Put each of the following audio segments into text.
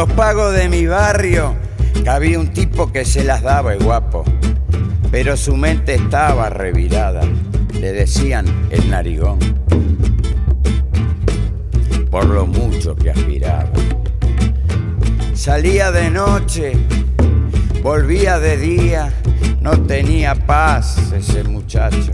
los pagos de mi barrio cabía un tipo que se las daba el guapo, pero su mente estaba revirada. Le decían el narigón por lo mucho que aspiraba. Salía de noche, volvía de día, no tenía paz ese muchacho.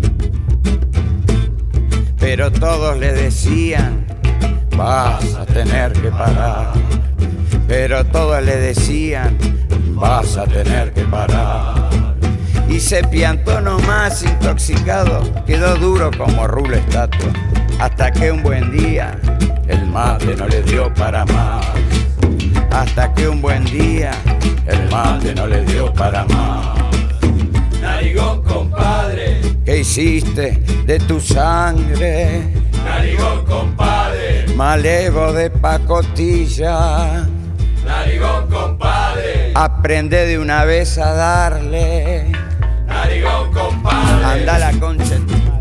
Pero todos le decían, vas a tener que parar. Pero todos le decían, vas a tener que parar. Y se piantó nomás intoxicado, quedó duro como rulo estatua, hasta que un buen día el mate no le dio para más. Hasta que un buen día el mate no le dio para más. Narigón, compadre, ¿qué hiciste de tu sangre? narigón, compadre, Malevo de pacotilla, narigón, compadre, aprende de una vez a darle. narigón, compadre. Anda la concha de tu madre.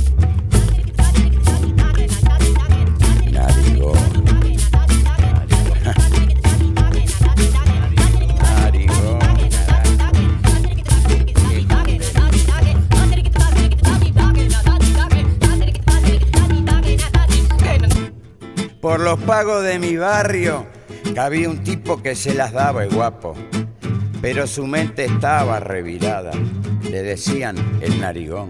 Narigón. Narigón. Por los pagos de mi barrio cabía un tipo que se las daba el guapo, pero su mente estaba revirada. Le decían el narigón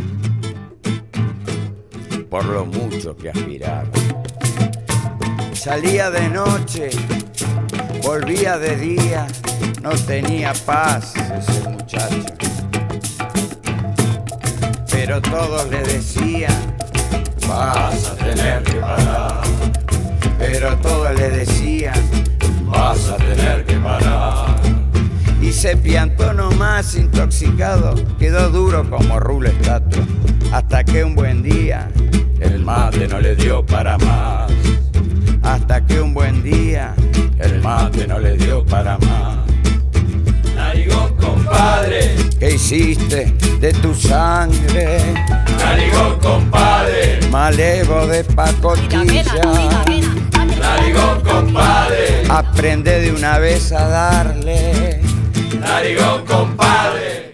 por lo mucho que aspiraba. Salía de noche, volvía de día, no tenía paz ese muchacho. Pero todos le decían, vas a tener que parar. Pero todos le decían, vas a tener que parar. Y se piantó nomás intoxicado, quedó duro como rulo estatua, hasta que un buen día el mate no le dio para más. Hasta que un buen día el mate no le dio para más. Narigón, compadre, ¿qué hiciste de tu sangre? narigón, compadre, Malevo de pacotilla, narigón, compadre, aprende de una vez a darle. narigón, compadre.